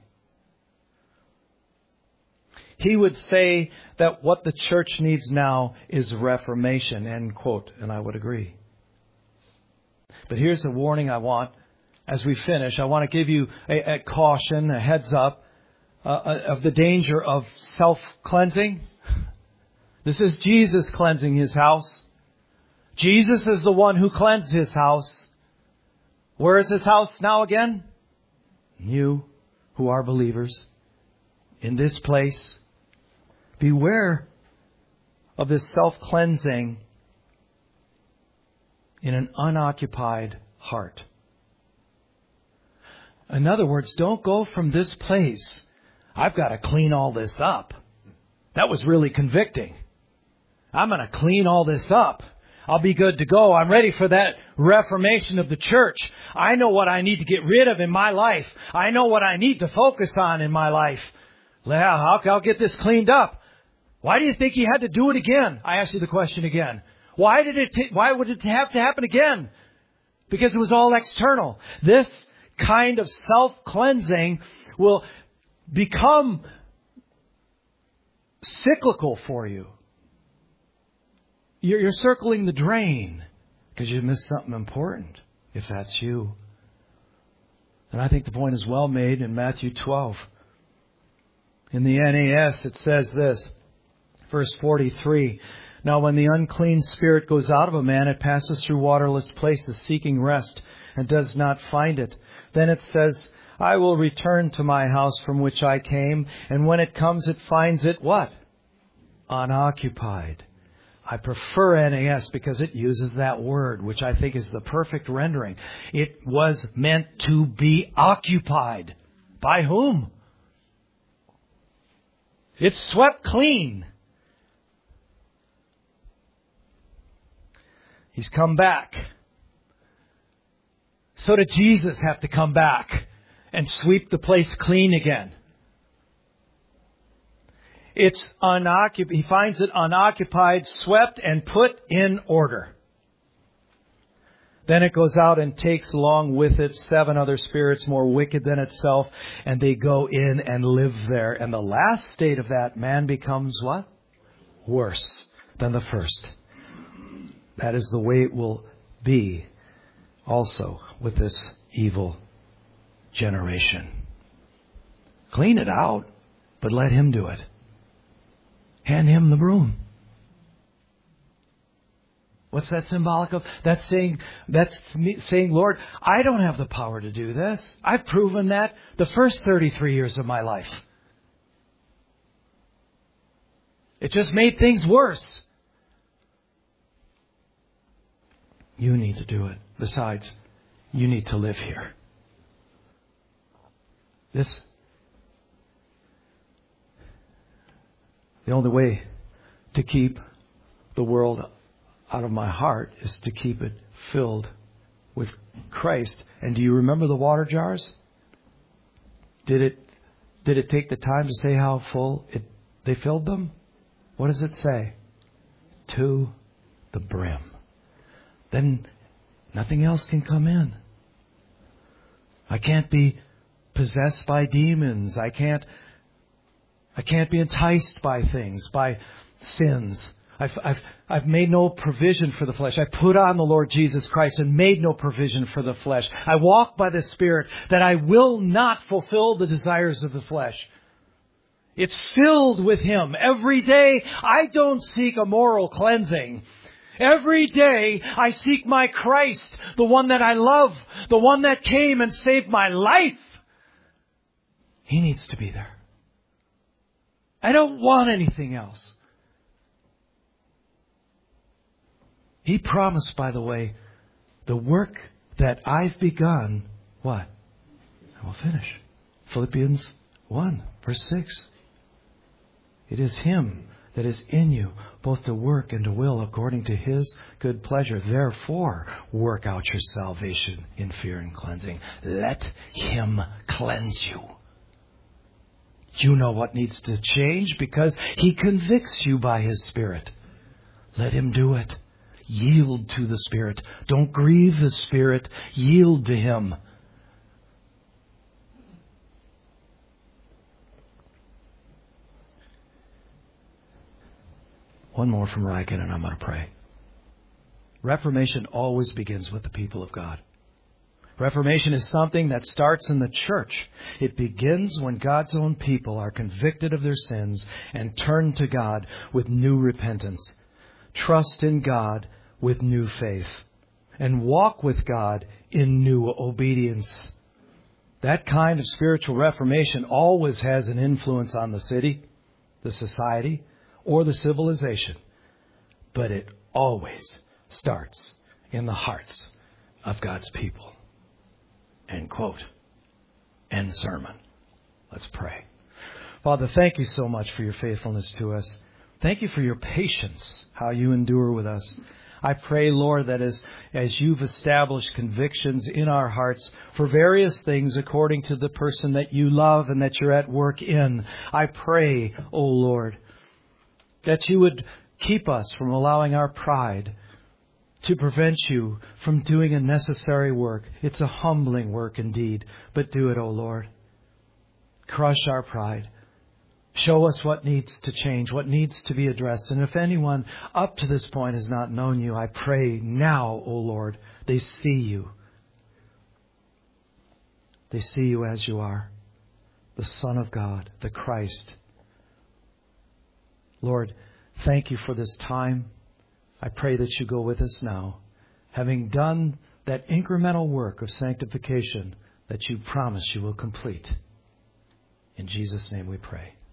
Speaker 1: He would say that what the church needs now is reformation, end quote, and I would agree. But here's the warning I want. As we finish, I want to give you a caution, a heads up of the danger of self-cleansing. This is Jesus cleansing His house. Jesus is the one who cleansed His house. Where is His house now again? You who are believers in this place. Beware of this self-cleansing in an unoccupied heart. In other words, don't go from this place, I've got to clean all this up. That was really convicting. I'm going to clean all this up. I'll be good to go. I'm ready for that reformation of the church. I know what I need to get rid of in my life. I know what I need to focus on in my life. I'll get this cleaned up. Why do you think He had to do it again? I ask you the question again. Why would it have to happen again? Because it was all external. This kind of self-cleansing will become cyclical for you. You're circling the drain because you missed something important, if that's you. And I think the point is well made in Matthew 12. In the NAS, it says this, verse 43, Now when the unclean spirit goes out of a man, it passes through waterless places, seeking rest, and does not find it. Then it says, I will return to my house from which I came. And when it comes, it finds it what? Unoccupied. I prefer NAS because it uses that word, which I think is the perfect rendering. It was meant to be occupied. By whom? It's swept clean. He's come back. So did Jesus have to come back and sweep the place clean again? It's unoccupied. He finds it unoccupied, swept, and put in order. Then it goes out and takes along with it 7 other spirits more wicked than itself, and they go in and live there. And the last state of that man becomes what? Worse than the first. That is the way it will be also with this evil generation. Clean it out, but let Him do it. Hand Him the broom. What's that symbolic of? That's saying, Lord, I don't have the power to do this. I've proven that the first 33 years of my life. It just made things worse. You need to do it. Besides, you need to live here. The only way to keep the world out of my heart is to keep it filled with Christ. And do you remember the water jars? Did it take the time to say how full they filled them? What does it say? To the brim. Then nothing else can come in. I can't be possessed by demons. I can't be enticed by things, by sins. I've made no provision for the flesh. I put on the Lord Jesus Christ and made no provision for the flesh. I walk by the Spirit that I will not fulfill the desires of the flesh. It's filled with Him. Every day I don't seek a moral cleansing. Every day I seek my Christ, the one that I love, the one that came and saved my life. He needs to be there. I don't want anything else. He promised, by the way, the work that I've begun, what? I will finish. Philippians 1, verse 6. It is Him that is in you, both to work and to will according to His good pleasure. Therefore, work out your salvation in fear and cleansing. Let Him cleanse you. You know what needs to change because He convicts you by His Spirit. Let Him do it. Yield to the Spirit. Don't grieve the Spirit. Yield to Him. One more from Riken and I'm going to pray. Reformation always begins with the people of God. Reformation is something that starts in the church. It begins when God's own people are convicted of their sins and turn to God with new repentance. Trust in God with new faith. And walk with God in new obedience. That kind of spiritual reformation always has an influence on the city, the society, or the civilization. But it always starts in the hearts of God's people. End quote. End sermon. Let's pray. Father, thank you so much for your faithfulness to us. Thank you for your patience, how you endure with us. I pray, Lord, that as you've established convictions in our hearts for various things according to the person that you love and that you're at work in, I pray, O Lord, that you would keep us from allowing our pride to prevent you from doing a necessary work. It's a humbling work indeed, but do it, O Lord. Crush our pride. Show us what needs to change, what needs to be addressed. And if anyone up to this point has not known you, I pray now, O Lord, they see you. They see you as you are, the Son of God, the Christ. Lord, thank you for this time. I pray that you go with us now, having done that incremental work of sanctification that you promise you will complete. In Jesus' name we pray.